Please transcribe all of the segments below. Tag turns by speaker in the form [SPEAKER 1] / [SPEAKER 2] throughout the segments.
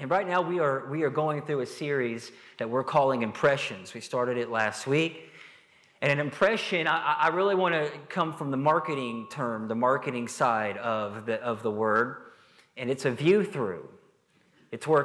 [SPEAKER 1] And right now we are going through a series that we're calling Impressions. We started it last week. And an impression, I really want to come from the marketing term, the marketing side of the word. And it's a view through. It's where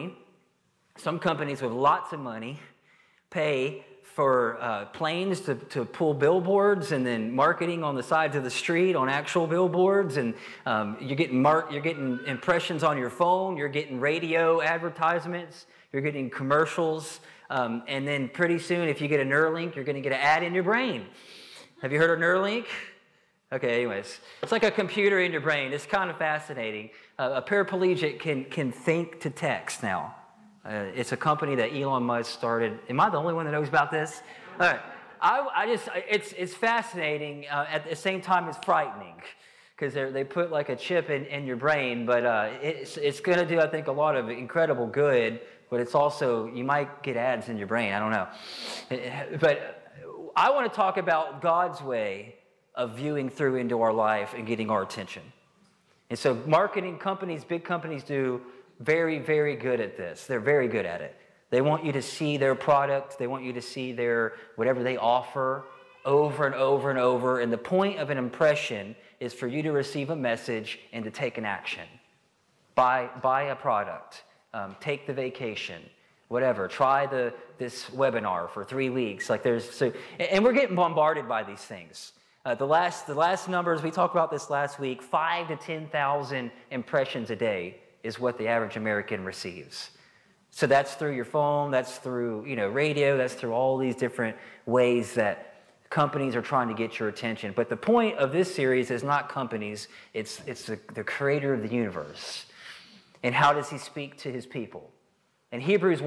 [SPEAKER 1] some companies with lots of money pay for planes to pull billboards and then marketing on the sides of the street on actual billboards, and you're getting impressions on your phone, you're getting radio advertisements, you're getting commercials, and then pretty soon if you get a Neuralink, you're going to get an ad in your brain. Have you heard of Neuralink? Okay, anyways, it's like a computer in your brain. It's kind of fascinating. A paraplegic can think to text now. It's a company that Elon Musk started. Am I the only one that knows about this? All right. It's fascinating. At the same time, it's frightening because they put like a chip in your brain, but it's going to do, I think, a lot of incredible good, but it's also, you might get ads in your brain. I don't know. But I want to talk about God's way of viewing through into our life and getting our attention. And so marketing companies, big companies do very, very good at this. They're very good at it. They want you to see their product. They want you to see their whatever they offer over and over and over. And the point of an impression is for you to receive a message and to take an action. Buy a product. Take the vacation. Whatever. Try this webinar for 3 weeks. And we're getting bombarded by these things. The last numbers, we talked about this last week, 5,000 to 10,000 impressions a day is what the average American receives. So that's through your phone, that's through radio, that's through all these different ways that companies are trying to get your attention. But the point of this series is not companies, it's the creator of the universe. And how does he speak to his people? And Hebrews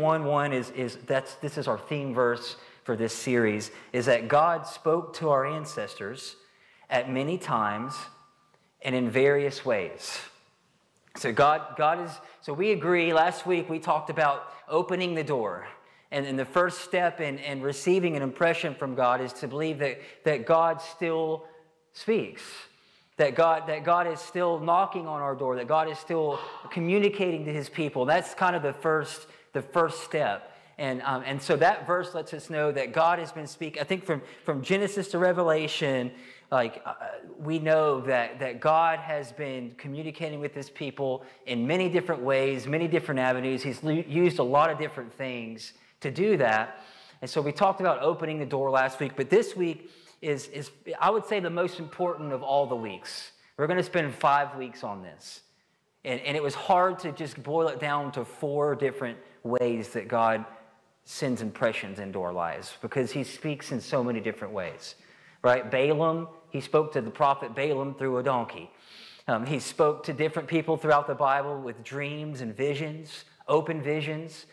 [SPEAKER 1] 1:1 this is our theme verse for this series, is that God spoke to our ancestors at many times and in various ways. So so we agree. Last week we talked about opening the door. And the first step in receiving an impression from God is to believe that God still speaks. That God is still knocking on our door. That God is still communicating to his people. That's kind of the first step. And so that verse lets us know that God has been speaking. I think from Genesis to Revelation, we know that God has been communicating with his people in many different ways, many different avenues. He's used a lot of different things to do that. And so we talked about opening the door last week, but this week is I would say the most important of all the weeks. We're going to spend 5 weeks on this. And it was hard to just boil it down to 4 different ways that God sends impressions into our lives, because he speaks in so many different ways. Right? Balaam, he spoke to the prophet Balaam through a donkey. He spoke to different people throughout the Bible with dreams and visions, open visions.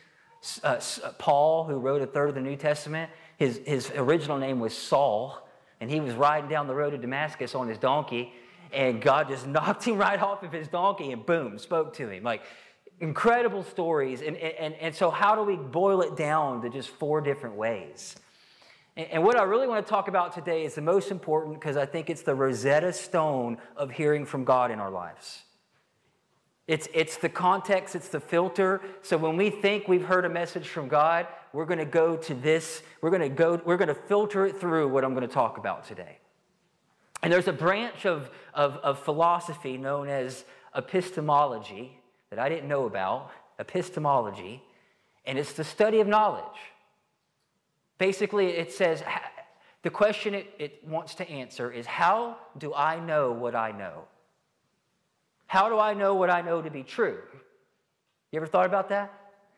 [SPEAKER 1] Paul, who wrote a third of the New Testament, his original name was Saul, and he was riding down the road to Damascus on his donkey, and God just knocked him right off of his donkey and boom, spoke to him. Incredible stories. And so how do we boil it down to just 4 different ways? And what I really want to talk about today is the most important, because I think it's the Rosetta Stone of hearing from God in our lives. It's the context, it's the filter. So when we think we've heard a message from God, we're going to go to this. We're going to filter it through what I'm going to talk about today. And there's a branch of philosophy known as epistemology that I didn't know about, epistemology, and it's the study of knowledge. Basically, it says, the question it wants to answer is, how do I know what I know? How do I know what I know to be true? You ever thought about that?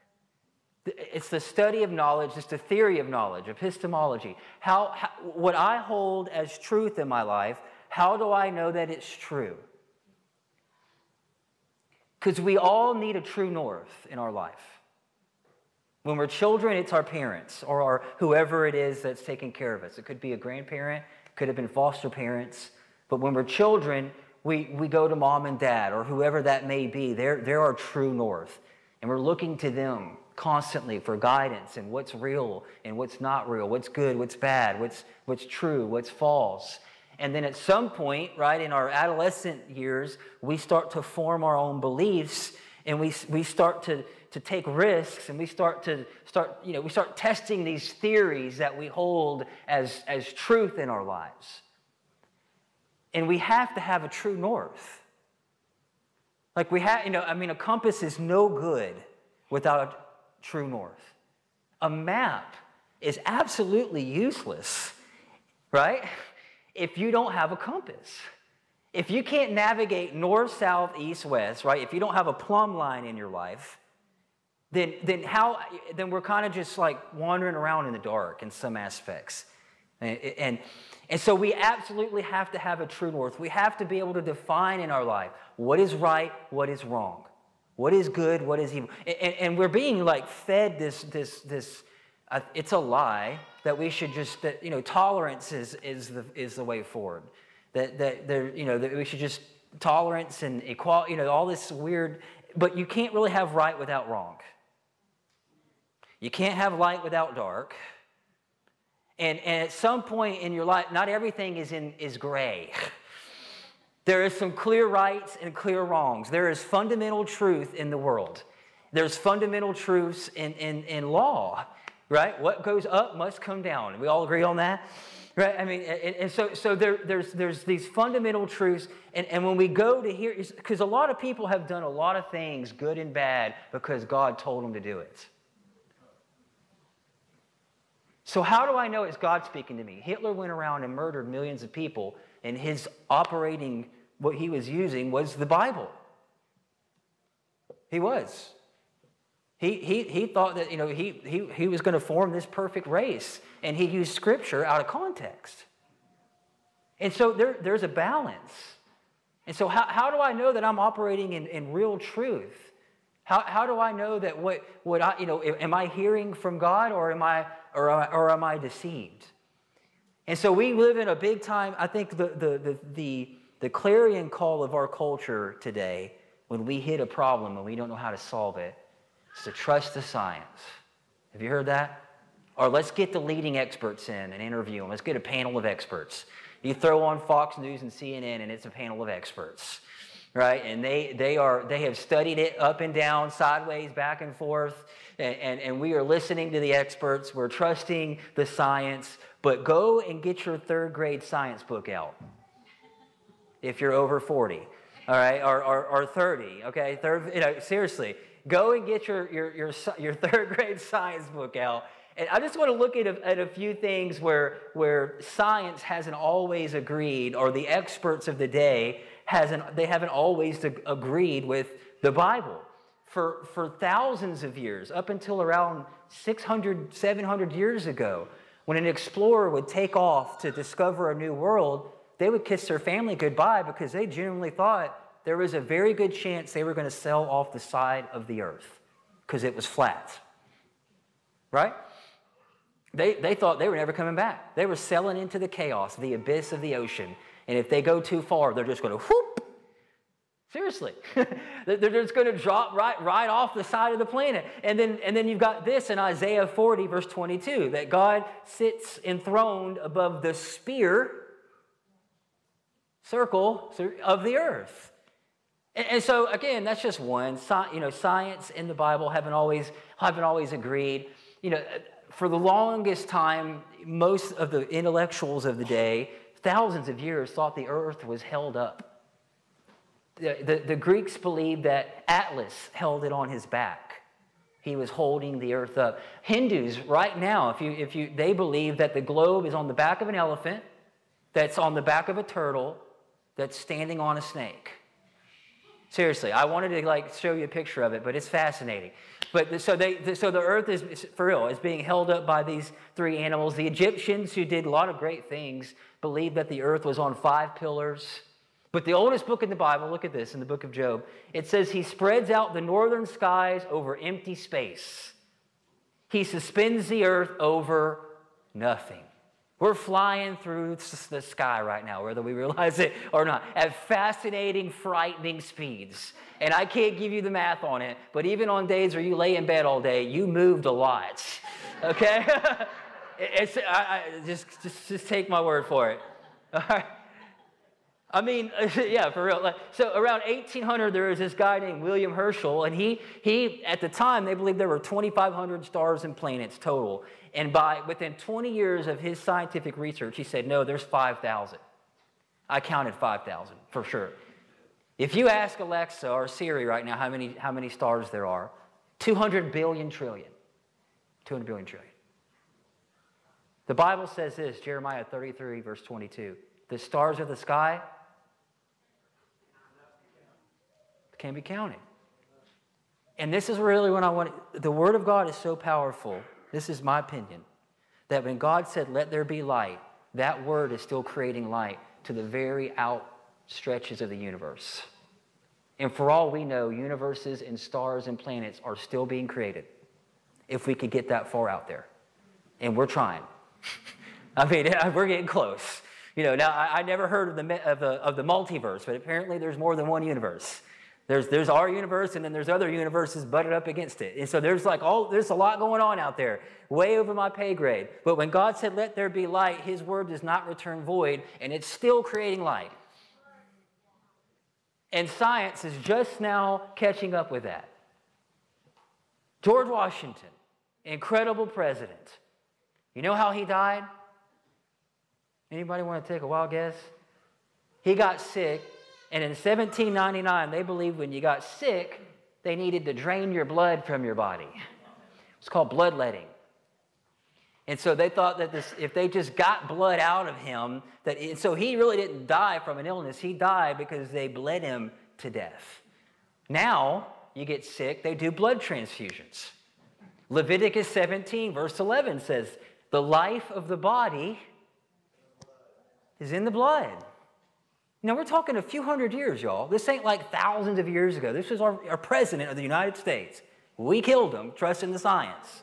[SPEAKER 1] It's the study of knowledge, it's the theory of knowledge, epistemology. What I hold as truth in my life, how do I know that it's true? Because we all need a true north in our life. When we're children, it's our parents or whoever it is that's taking care of us. It could be a grandparent, could have been foster parents. But when we're children, we go to mom and dad or whoever that may be. They're our true north. And we're looking to them constantly for guidance and what's real and what's not real, what's good, what's bad, what's true, what's false. And then at some point, right, in our adolescent years, we start to form our own beliefs. and we start to take risks, and we start testing these theories that we hold as truth in our lives. And we have to have a true north. Like a compass is no good without a true north. A map is absolutely useless, right? If you don't have a compass. If you can't navigate north, south, east, west, right? If you don't have a plumb line in your life, then we're kind of just like wandering around in the dark in some aspects. And so we absolutely have to have a true north. We have to be able to define in our life what is right, what is wrong, what is good, what is evil. And we're being like fed this it's a lie that we should tolerance is the way forward. That we should just tolerance and equality, all this weird, but you can't really have right without wrong. You can't have light without dark. And at some point in your life, not everything is gray. There is some clear rights and clear wrongs. There is fundamental truth in the world. There's fundamental truths in law, right? What goes up must come down. We all agree on that? Right? I mean, and so there's these fundamental truths, and when we go to hear, because a lot of people have done a lot of things, good and bad, because God told them to do it. So how do I know it's God speaking to me? Hitler went around and murdered millions of people, and his what he was using was the Bible. He was. He thought that he was going to form this perfect race, and he used Scripture out of context. And so there's a balance. And so how do I know that I'm operating in real truth? How do I know that what I am I hearing from God, or am I deceived? And so we live in a big time. I think the clarion call of our culture today, when we hit a problem and we don't know how to solve it, is to trust the science. Have you heard that? Or let's get the leading experts in and interview them. Let's get a panel of experts. You throw on Fox News and CNN, and it's a panel of experts, right? And they have studied it up and down, sideways, back and forth, and we are listening to the experts. We're trusting the science. But go and get your third grade science book out if you're over 40, all right, or 30, okay? Seriously, go and get your third grade science book out. And I just want to look at a few things where science hasn't always agreed, or the experts of the day haven't always agreed with the Bible. For thousands of years, up until around 600, 700 years ago, when an explorer would take off to discover a new world, they would kiss their family goodbye because they genuinely thought there was a very good chance they were going to sail off the side of the earth because it was flat. Right? They thought they were never coming back. They were sailing into the chaos, the abyss of the ocean. And if they go too far, they're just going to whoop. Seriously. They're just going to drop right off the side of the planet. And then you've got this in Isaiah 40, verse 22, that God sits enthroned above the circle of the earth. And so, again, that's just one. Science and the Bible haven't always agreed. For the longest time, most of the intellectuals of the day, thousands of years, thought the earth was held up. The Greeks believed that Atlas held it on his back. He was holding the earth up. Hindus, right now, they believe that the globe is on the back of an elephant, that's on the back of a turtle, that's standing on a snake. Seriously, I wanted to show you a picture of it, but it's fascinating. But so the earth is, for real, is being held up by these three animals. The Egyptians, who did a lot of great things, believed that the earth was on 5 pillars. But the oldest book in the Bible, look at this, in the book of Job, it says he spreads out the northern skies over empty space. He suspends the earth over nothing. We're flying through the sky right now, whether we realize it or not, at fascinating, frightening speeds. And I can't give you the math on it, but even on days where you lay in bed all day, you moved a lot, okay? Just take my word for it. All right. I mean, yeah, for real. So around 1800, there was this guy named William Herschel, and he at the time, they believed there were 2,500 stars and planets total. And within 20 years of his scientific research, he said, no, there's 5,000. I counted 5,000 for sure. If you ask Alexa or Siri right now how many stars there are, 200 billion trillion. 200 billion trillion. The Bible says this, Jeremiah 33, verse 22. The stars of the sky can't be counted. And this is really what I want. The Word of God is so powerful, this is my opinion, that when God said, let there be light, that word is still creating light to the very outstretches of the universe. And for all we know, universes and stars and planets are still being created if we could get that far out there. And we're trying. I mean, we're getting close. You know, now I never heard of the multiverse, but apparently there's more than one universe. There's our universe, and then there's other universes butted up against it. And so there's a lot going on out there, way over my pay grade. But when God said, let there be light, his word does not return void, and it's still creating light. And science is just now catching up with that. George Washington, incredible president. You know how he died? Anybody want to take a wild guess? He got sick. And in 1799, they believed when you got sick, they needed to drain your blood from your body. It's called bloodletting. And so they thought that if they just got blood out of him, so he really didn't die from an illness. He died because they bled him to death. Now, you get sick, they do blood transfusions. Leviticus 17, verse 11 says, the life of the body is in the blood. You know, we're talking a few hundred years, y'all. This ain't like thousands of years ago. This was our president of the United States. We killed him, trusting the science.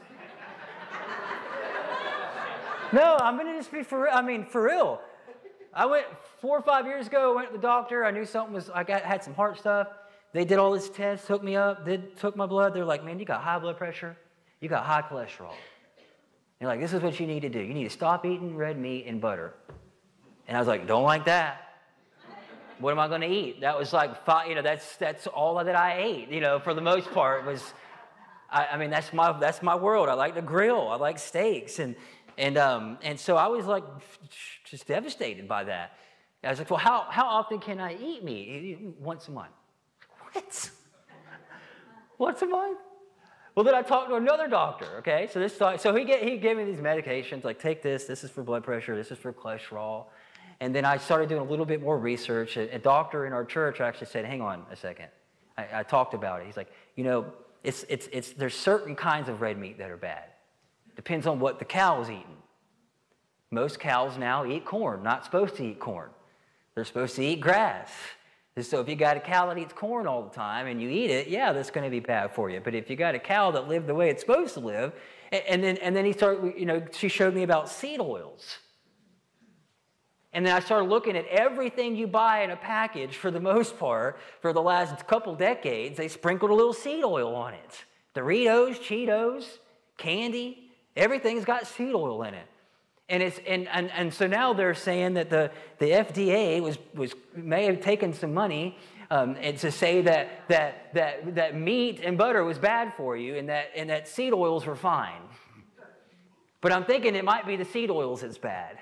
[SPEAKER 1] No, I'm going to just be for real. I went 4 or 5 years ago, went to the doctor. I knew something was, had some heart stuff. They did all this tests, hooked me up, took my blood. They're like, man, you got high blood pressure. You got high cholesterol. They're like, this is what you need to do. You need to stop eating red meat and butter. And I was like, don't like that. What am I going to eat? That was like, that's all that I ate, for the most part. That's my world. I like to grill. I like steaks. And so I was like, just devastated by that. I was like, well, how often can I eat meat? Once a month. What? Once a month? Well, then I talked to another doctor, okay? So he gave me these medications, like take this is for blood pressure, this is for cholesterol. And then I started doing a little bit more research. A doctor in our church actually said, hang on a second. I talked about it. He's like, there's certain kinds of red meat that are bad. Depends on what the cow is eating. Most cows now eat corn, not supposed to eat corn. They're supposed to eat grass. And so if you got a cow that eats corn all the time and you eat it, yeah, that's going to be bad for you. But if you got a cow that lived the way it's supposed to live, and then he started, she showed me about seed oils. And then I started looking at everything you buy in a package, for the most part, for the last couple decades, they sprinkled a little seed oil on it. Doritos, Cheetos, candy, everything's got seed oil in it. And so now they're saying that the FDA may have taken some money and to say that meat and butter was bad for you and that seed oils were fine. But I'm thinking it might be the seed oils that's bad.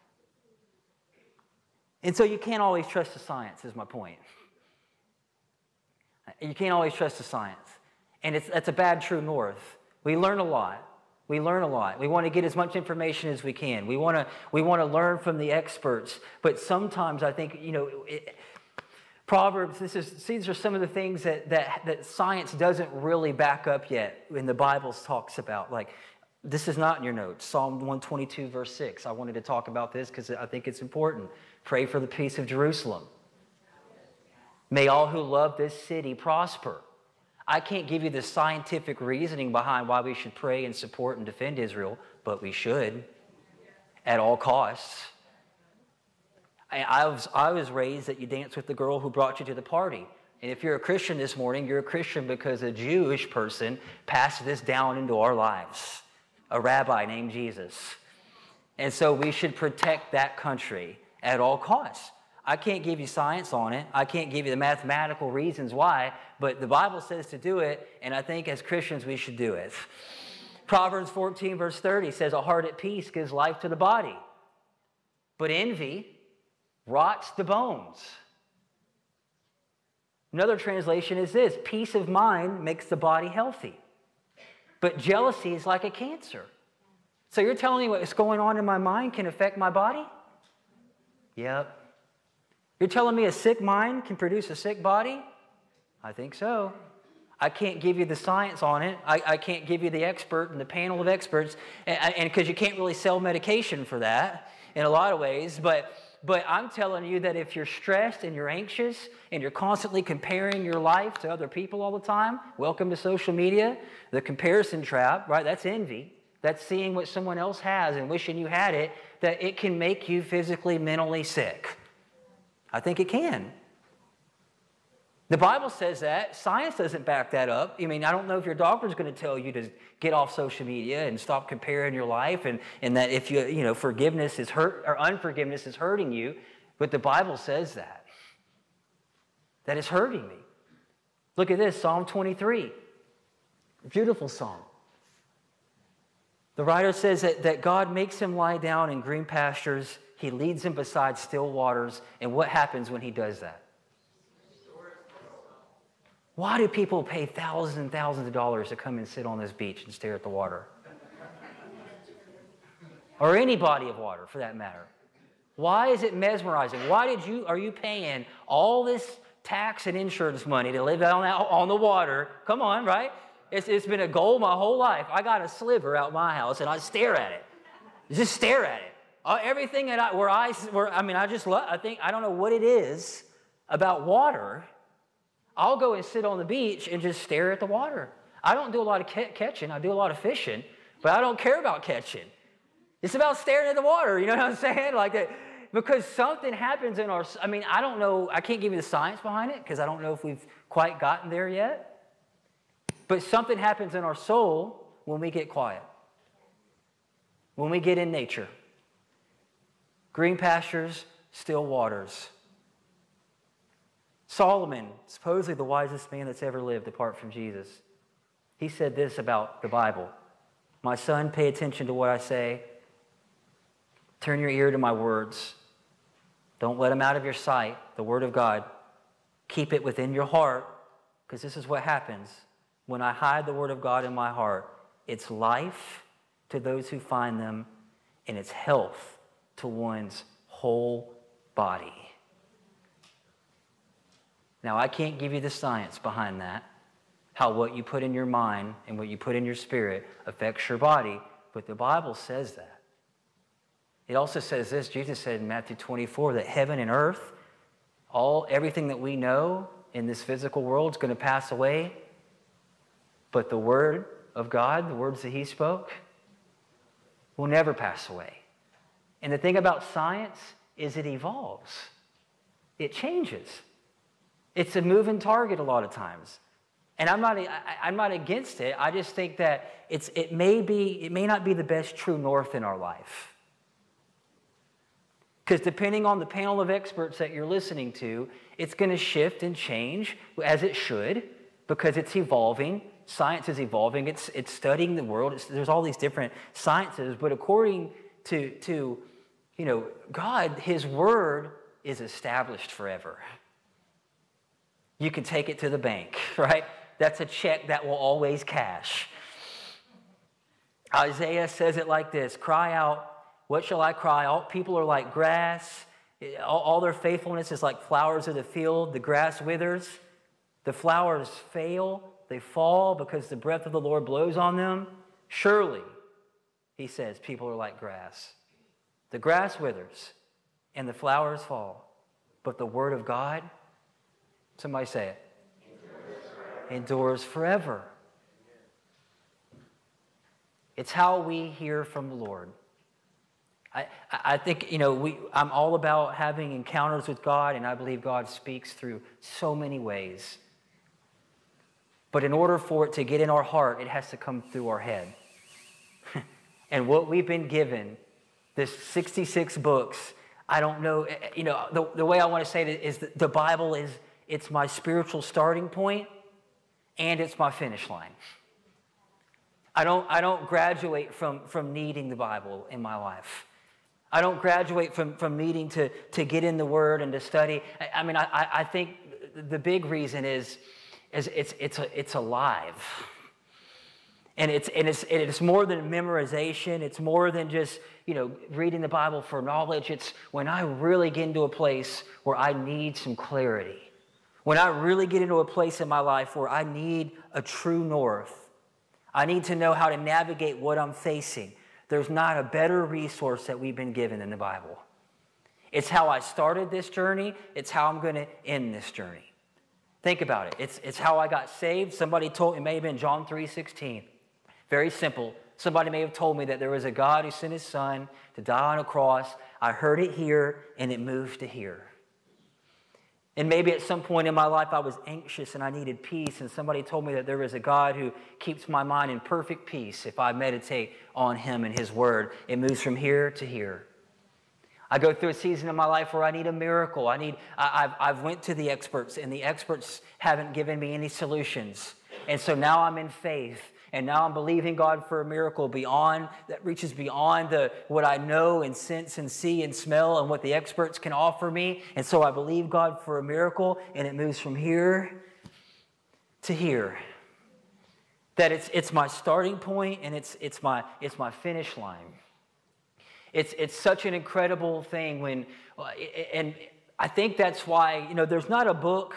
[SPEAKER 1] And so you can't always trust the science, is my point. You can't always trust the science. And that's a bad true north. We learn a lot. We want to get as much information as we can. We want to learn from the experts. But sometimes I think, Proverbs, these are some of the things that science doesn't really back up yet when the Bible talks about. Like, this is not in your notes. Psalm 122, verse 6. I wanted to talk about this because I think it's important. Pray for the peace of Jerusalem. May all who love this city prosper. I can't give you the scientific reasoning behind why we should pray and support and defend Israel, but we should at all costs. I was raised that you dance with the girl who brought you to the party. And if you're a Christian this morning, you're a Christian because a Jewish person passed this down into our lives, a rabbi named Jesus. And so we should protect that country at all costs. I can't give you science on it. I can't give you the mathematical reasons why, but the Bible says to do it, and I think as Christians we should do it. Proverbs 14 verse 30 says, a heart at peace gives life to the body, but envy rots the bones. Another translation is this: peace of mind makes the body healthy, but jealousy is like a cancer. So you're telling me what's going on in my mind can affect my body? Yep. You're telling me a sick mind can produce a sick body? I think so. I can't give you the science on it. I can't give you the expert and the panel of experts, and because you can't really sell medication for that in a lot of ways, but I'm telling you that if you're stressed and you're anxious and you're constantly comparing your life to other people all the time, welcome to social media, the comparison trap, right? That's envy. That's seeing what someone else has and wishing you had it, that it can make you physically, mentally sick. I think it can. The Bible says that. Science doesn't back that up. I mean, I don't know if your doctor's going to tell you to get off social media and stop comparing your life, and that if forgiveness is hurt or unforgiveness is hurting you, but the Bible says that it's hurting me. Look at this, Psalm 23. Beautiful psalm. The writer says that God makes him lie down in green pastures. He leads him beside still waters. And what happens when he does that? Why do people pay thousands and thousands of dollars to come and sit on this beach and stare at the water? Or any body of water, for that matter. Why is it mesmerizing? Are you paying all this tax and insurance money to live out on the water? Come on, right? It's been a goal my whole life. I got a sliver out my house, and I stare at it. Just stare at it. Everything that I don't know what it is about water. I'll go and sit on the beach and just stare at the water. I don't do a lot of catching. I do a lot of fishing, but I don't care about catching. It's about staring at the water. You know what I'm saying? Like that, because something happens in our. I don't know. I can't give you the science behind it because I don't know if we've quite gotten there yet. But something happens in our soul when we get quiet, when we get in nature. Green pastures, still waters. Solomon, supposedly the wisest man that's ever lived apart from Jesus, he said this about the Bible: my son, pay attention to what I say. Turn your ear to my words. Don't let them out of your sight, the word of God. Keep it within your heart, because this is what happens. When I hide the word of God in my heart, it's life to those who find them, and it's health to one's whole body. Now, I can't give you the science behind that, how what you put in your mind and what you put in your spirit affects your body, but the Bible says that. It also says this, Jesus said in Matthew 24, that heaven and earth, everything that we know in this physical world is going to pass away, but the word of God, the words that he spoke, will never pass away. And the thing about science is it evolves. It changes. It's a moving target a lot of times. And I'm not against it. I just think that it may not be the best true north in our life. Because depending on the panel of experts that you're listening to, it's going to shift and change, as it should, because it's evolving. Science is evolving. It's studying the world. There's all these different sciences. But according to God, his word is established forever. You can take it to the bank, right? That's a check that will always cash. Isaiah says it like this: cry out, what shall I cry? All people are like grass. All their faithfulness is like flowers of the field. The grass withers. The flowers fail. They fall because the breath of the Lord blows on them. Surely, he says, people are like grass. The grass withers and the flowers fall. But the word of God, somebody say it, endures forever. It's how we hear from the Lord. I think, I'm all about having encounters with God, and I believe God speaks through so many ways. But in order for it to get in our heart, it has to come through our head. And what we've been given, this 66 books, I don't know, the way I want to say it is that the Bible it's my spiritual starting point and it's my finish line. I don't graduate from needing the Bible in my life. I don't graduate from needing to get in the Word and to study. I think the big reason is it's alive. And it's more than memorization. It's more than just, reading the Bible for knowledge. It's when I really get into a place where I need some clarity. When I really get into a place in my life where I need a true north. I need to know how to navigate what I'm facing. There's not a better resource that we've been given than the Bible. It's how I started this journey. It's how I'm going to end this journey. Think about it. It's how I got saved. Somebody told me, it may have been John 3:16. Very simple. Somebody may have told me that there was a God who sent his son to die on a cross. I heard it here, and it moved to here. And maybe at some point in my life I was anxious and I needed peace, and somebody told me that there is a God who keeps my mind in perfect peace if I meditate on him and his word. It moves from here to here. I go through a season in my life where I need a miracle. I've went to the experts, and the experts haven't given me any solutions. And so now I'm in faith. And now I'm believing God for a miracle that reaches beyond what I know and sense and see and smell and what the experts can offer me. And so I believe God for a miracle, and it moves from here to here. That it's my starting point and it's my finish line. It's such an incredible thing and I think that's why there's not a book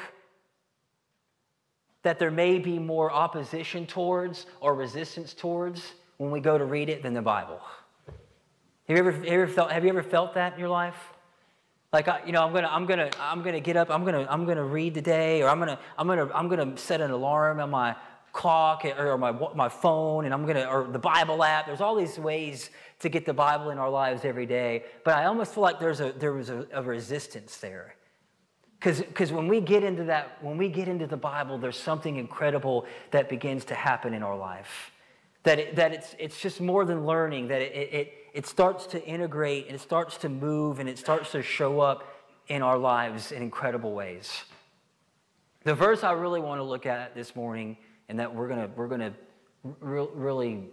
[SPEAKER 1] that there may be more opposition towards or resistance towards when we go to read it than the Bible. Have you ever felt that in your life? Like I'm gonna get up. I'm gonna read today, or I'm gonna set an alarm on my clock or my phone, and or the Bible app. There's all these ways to get the Bible in our lives every day, but I almost feel like there was a resistance there. Because when we get into the Bible, there's something incredible that begins to happen in our life. That it's just more than learning. That it starts to integrate, and it starts to move, and it starts to show up in our lives in incredible ways. The verse I really want to look at this morning, and that we're gonna really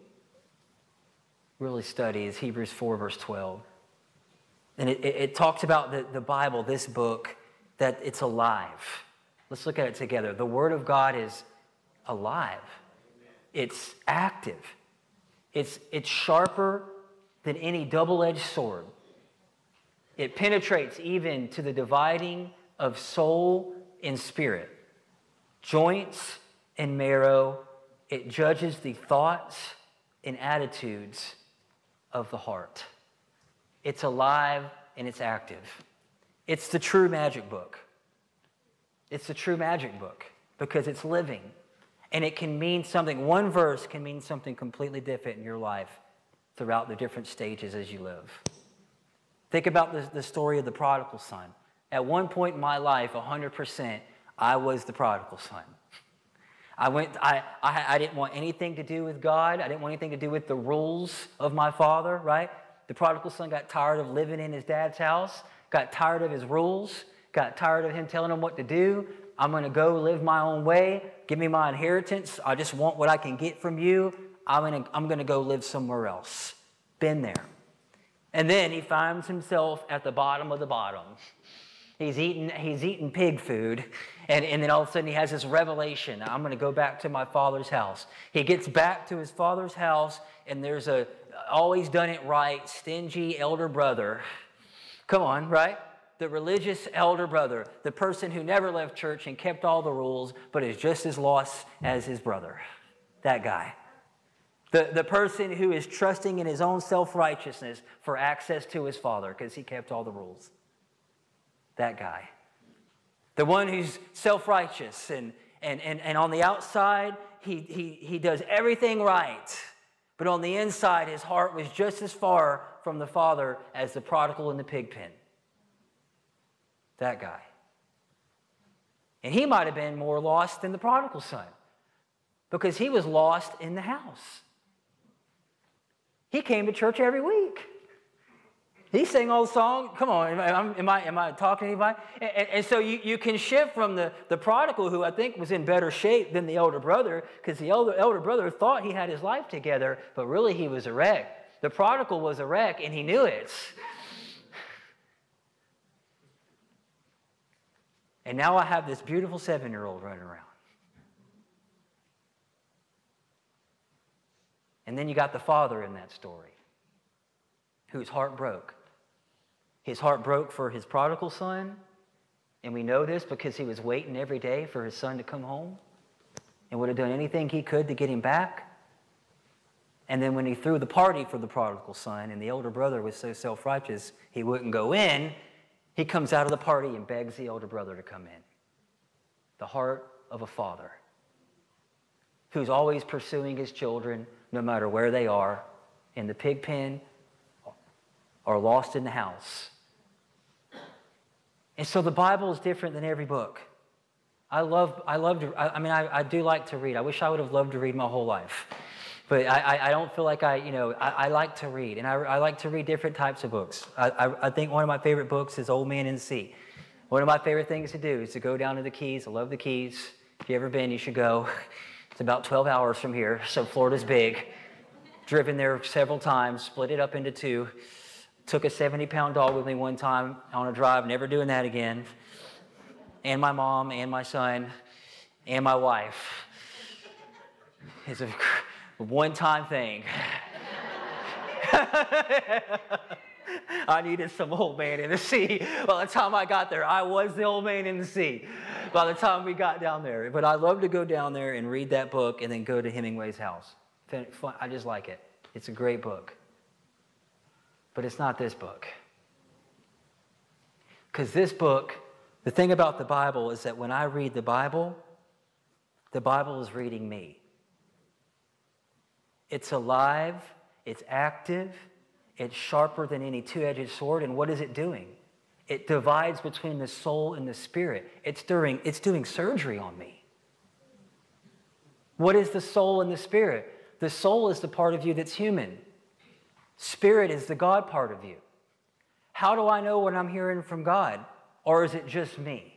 [SPEAKER 1] study, is Hebrews 4 verse 12. And it talks about the Bible, this book, that it's alive. Let's look at it together. The Word of God is alive. It's active. It's sharper than any double-edged sword. It penetrates even to the dividing of soul and spirit, joints and marrow. It judges the thoughts and attitudes of the heart. It's alive and it's active. It's the true magic book. It's the true magic book because it's living. And it can mean something. One verse can mean something completely different in your life throughout the different stages as you live. Think about the story of the prodigal son. At one point in my life, 100%, I was the prodigal son. I didn't want anything to do with God. I didn't want anything to do with the rules of my father, right? The prodigal son got tired of living in his dad's house. Got tired of his rules, got tired of him telling him what to do. I'm going to go live my own way. Give me my inheritance. I just want what I can get from you. I'm going to go live somewhere else. Been there. And then he finds himself at the bottom of the bottom. He's eating pig food, and then all of a sudden he has this revelation. I'm going to go back to my father's house. He gets back to his father's house, and there's a always done it right, stingy elder brother. Come on, right? The religious elder brother, the person who never left church and kept all the rules, but is just as lost as his brother. That guy. The person who is trusting in his own self-righteousness for access to his father because he kept all the rules. That guy. The one who's self-righteous and on the outside, he does everything right. But on the inside, his heart was just as far from the Father as the prodigal in the pig pen. That guy. And he might have been more lost than the prodigal son because he was lost in the house. He came to church every week. He sang all the song. Come on, am I talking to anybody? And so you can shift from the prodigal, who I think was in better shape than the elder brother, because the elder brother thought he had his life together, but really he was a wreck. The prodigal was a wreck, and he knew it. And now I have this beautiful 7-year-old running around. And then you got the father in that story, whose heart broke. His heart broke for his prodigal son, and we know this because he was waiting every day for his son to come home and would have done anything he could to get him back. And then when he threw the party for the prodigal son, and the older brother was so self-righteous he wouldn't go in, he comes out of the party and begs the older brother to come in. The heart of a father who's always pursuing his children no matter where they are, in the pig pen or lost in the house. And so the Bible is different than every book. I do like to read. I wish I would have loved to read my whole life. But I don't feel like I like to read. And I like to read different types of books. I think one of my favorite books is Old Man in the Sea. One of my favorite things to do is to go down to the Keys. I love the Keys. If you've ever been, you should go. It's about 12 hours from here, so Florida's big. Driven there several times, split it up into two. Took a 70-pound dog with me one time on a drive, never doing that again. And my mom, and my son, and my wife. It's a one-time thing. I needed some old man in the sea. By the time I got there, I was the old man in the sea by the time we got down there. But I love to go down there and read that book and then go to Hemingway's house. I just like it. It's a great book. But it's not this book. Because this book, the thing about the Bible is that when I read the Bible is reading me. It's alive, it's active, it's sharper than any two-edged sword, and what is it doing? It divides between the soul and the spirit. It's doing surgery on me. What is the soul and the spirit? The soul is the part of you that's human. Spirit is the God part of you. How do I know when I'm hearing from God? Or is it just me?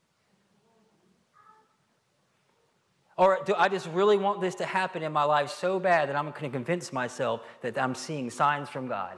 [SPEAKER 1] Or do I just really want this to happen in my life so bad that I'm going to convince myself that I'm seeing signs from God?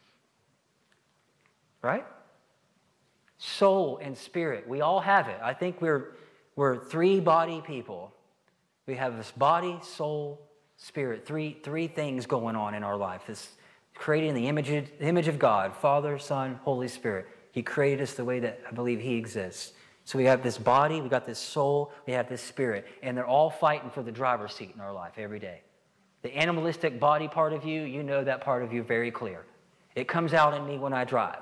[SPEAKER 1] Right? Soul and spirit, we all have it. I think we're three-body people. We have this body, soul, spirit, three things going on in our life. This created in the image of God, Father, Son, Holy Spirit. He created us the way that I believe He exists. So we have this body, we got this soul, we have this spirit, and they're all fighting for the driver's seat in our life every day. The animalistic body part of you, you know that part of you very clear. It comes out in me when I drive.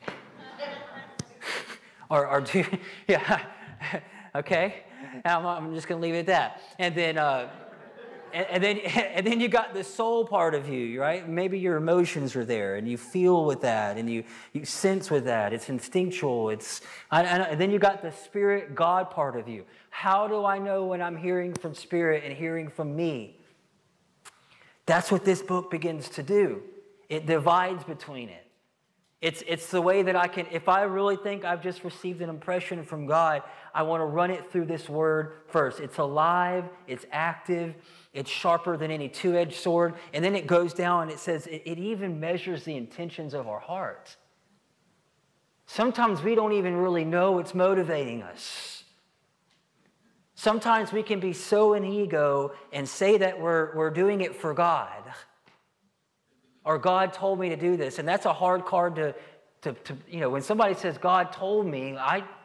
[SPEAKER 1] or do, yeah, okay? I'm just going to leave it at that. And then, and then you got the soul part of you, right? Maybe your emotions are there, and you feel with that, and you sense with that. It's instinctual. And then you got the spirit God part of you. How do I know when I'm hearing from spirit and hearing from me? That's what this book begins to do. It divides between it. It's the way that I can, if I really think I've just received an impression from God, I want to run it through this word first. It's alive, it's active, it's sharper than any two-edged sword. And then it goes down and it says it even measures the intentions of our heart. Sometimes we don't even really know what's motivating us. Sometimes we can be so in ego and say that we're doing it for God. Or God told me to do this. And that's a hard card to when somebody says, God told me,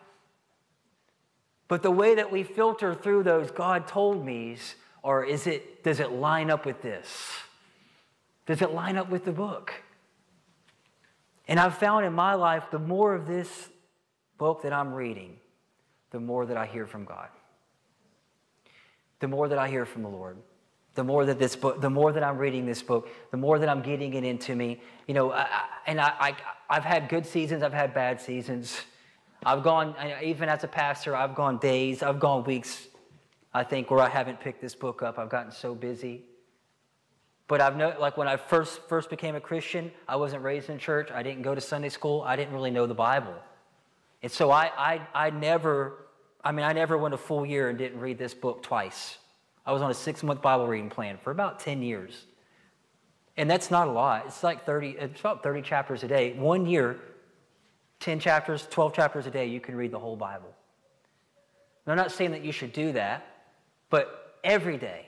[SPEAKER 1] but the way that we filter through those God told me's, or does it line up with this? Does it line up with the book? And I've found in my life, the more of this book that I'm reading, the more that I hear from God. The more that I hear from the Lord. The more that I'm reading this book, the more that I'm getting it into me. I've had good seasons, I've had bad seasons. I've gone, even as a pastor, I've gone days, I've gone weeks, I think, where I haven't picked this book up. I've gotten so busy. But like when I first became a Christian, I wasn't raised in church. I didn't go to Sunday school. I didn't really know the Bible. And so I never went a full year and didn't read this book twice. I was on a 6-month Bible reading plan for about 10 years. And that's not a lot. It's about 30 chapters a day. 1 year, 10 chapters, 12 chapters a day, you can read the whole Bible. And I'm not saying that you should do that, but every day.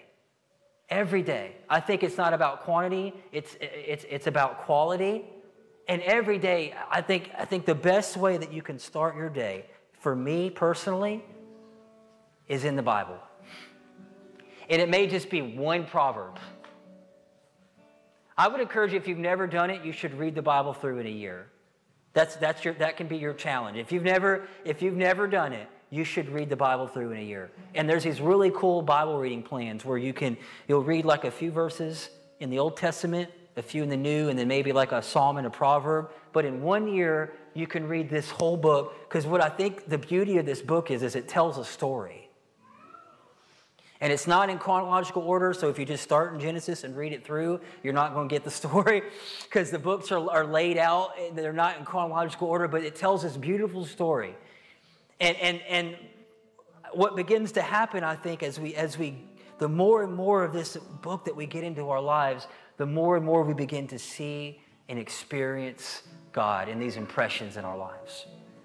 [SPEAKER 1] I think it's not about quantity, it's about quality. And every day, I think the best way that you can start your day, for me personally, is in the Bible. And it may just be one proverb. I would encourage you, if you've never done it, you should read the Bible through in a year. That can be your challenge. If you've never done it, you should read the Bible through in a year. And there's these really cool Bible reading plans where you'll read like a few verses in the Old Testament, a few in the New, and then maybe like a psalm and a proverb. But in 1 year, you can read this whole book, because what I think the beauty of this book is it tells a story. And it's not in chronological order, so if you just start in Genesis and read it through, you're not going to get the story, because the books are laid out, and they're not in chronological order, but it tells this beautiful story. And what begins to happen, I think, as we the more and more of this book that we get into our lives, the more and more we begin to see and experience God in these impressions in our lives.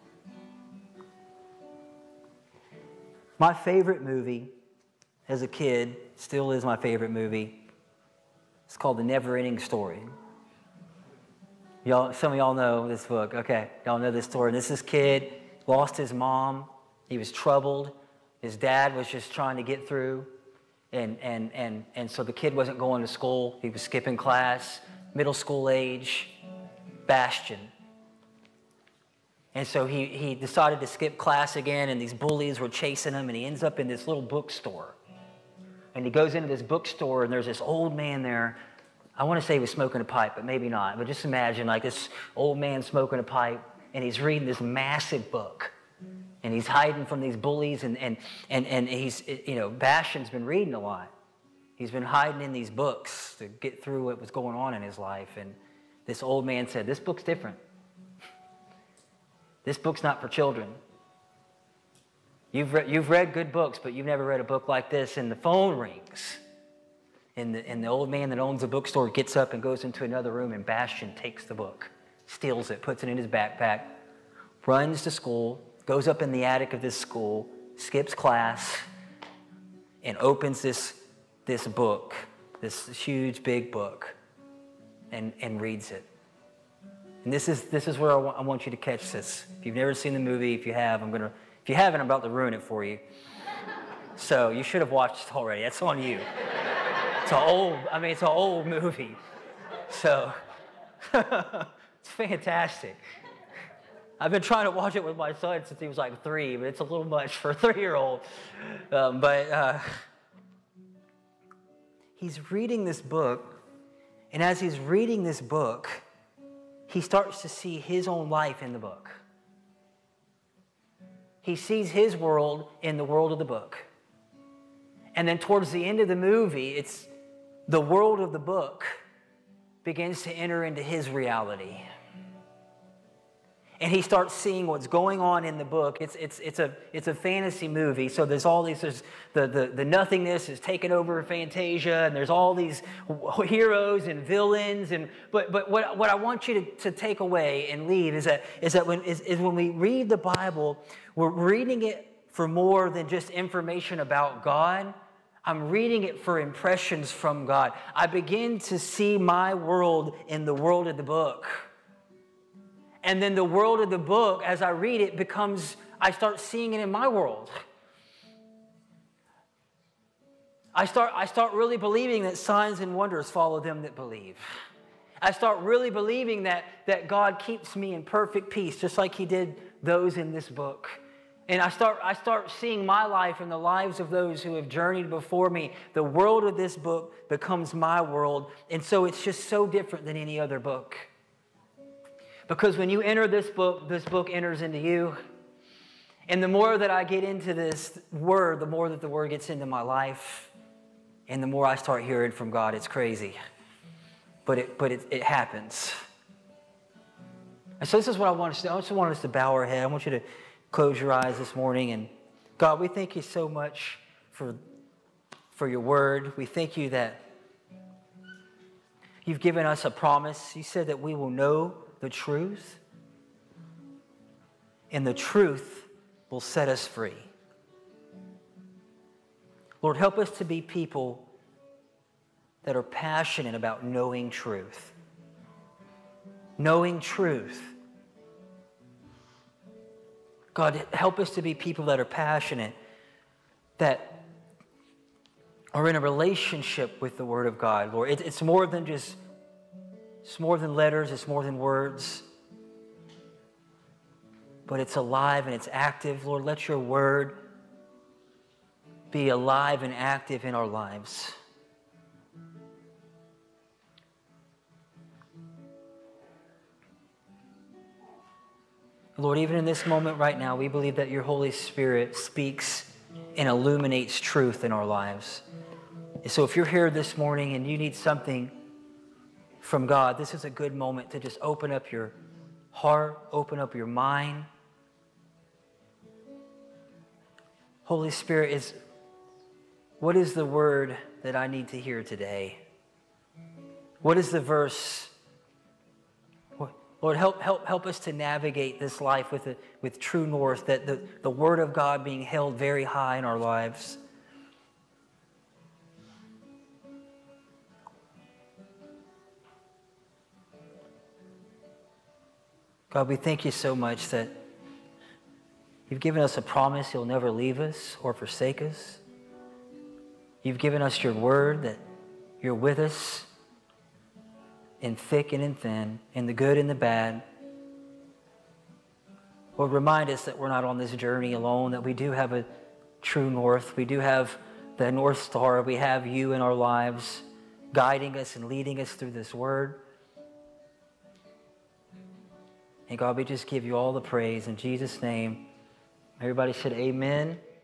[SPEAKER 1] My favorite movie as a kid, still is my favorite movie. It's called The Never-Ending Story. Some of y'all know this book. Okay, y'all know this story. This kid lost his mom. He was troubled. His dad was just trying to get through. And so the kid wasn't going to school. He was skipping class, middle school age, Bastion. And so he decided to skip class again, and these bullies were chasing him, and he ends up in this little bookstore. And he goes into this bookstore, and there's this old man there. I want to say he was smoking a pipe, but maybe not. But just imagine like this old man smoking a pipe, and he's reading this massive book. And he's hiding from these bullies, and he's, Bastion's been reading a lot. He's been hiding in these books to get through what was going on in his life. And this old man said, "This book's different. This book's not for children. You've read good books, but you've never read a book like this." And the phone rings. And the old man that owns the bookstore gets up and goes into another room, and Bastion takes the book, steals it, puts it in his backpack, runs to school, goes up in the attic of this school, skips class, and opens this book, this huge, big book, and reads it. And this is where I want you to catch this. If you've never seen the movie, if you have, if you haven't, I'm about to ruin it for you. So you should have watched it already. That's on you. It's an old movie. So it's fantastic. I've been trying to watch it with my son since he was like 3, but it's a little much for a 3-year-old. He's reading this book, and as he's reading this book, he starts to see his own life in the book. He sees his world in the world of the book. And then towards the end of the movie, it's the world of the book begins to enter into his reality. And he starts seeing what's going on in the book. It's a fantasy movie, so there's all these, the nothingness is taken over Fantasia, and there's all these heroes and villains, but what I want you to take away and leave is that when we read the Bible, we're reading it for more than just information about God. I'm reading it for impressions from God. I begin to see my world in the world of the book. And then the world of the book, as I read it, I start seeing it in my world. I start really believing that signs and wonders follow them that believe. I start really believing that God keeps me in perfect peace, just like He did those in this book. And I start seeing my life and the lives of those who have journeyed before me. The world of this book becomes my world. And so it's just so different than any other book. Because when you enter this book enters into you. And the more that I get into this word, the more that the word gets into my life. And the more I start hearing from God. It's crazy. but it happens. And so this is what I want us to do. I just want us to bow our head. I want you to close your eyes this morning. And God, we thank you so much for your word. We thank you that you've given us a promise. You said that we will know the truth, and the truth will set us free. Lord, help us to be people that are passionate about knowing truth. Knowing truth. God, help us to be people that are passionate, that are in a relationship with the Word of God, Lord. It's more than letters, it's more than words, but it's alive and it's active. Lord, let your Word be alive and active in our lives. Lord, even in this moment right now, we believe that your Holy Spirit speaks and illuminates truth in our lives. And so if you're here this morning and you need something from God, this is a good moment to just open up your heart, open up your mind. Holy Spirit, what is the word that I need to hear today? What is the verse? Lord, help us to navigate this life with true north, that the Word of God being held very high in our lives. God, we thank you so much that you've given us a promise you'll never leave us or forsake us. You've given us your word that you're with us in thick and in thin, in the good and the bad. Lord, remind us that we're not on this journey alone, that we do have a true north. We do have the North Star. We have you in our lives, guiding us and leading us through this word. And God, we just give you all the praise in Jesus' name. Everybody said amen.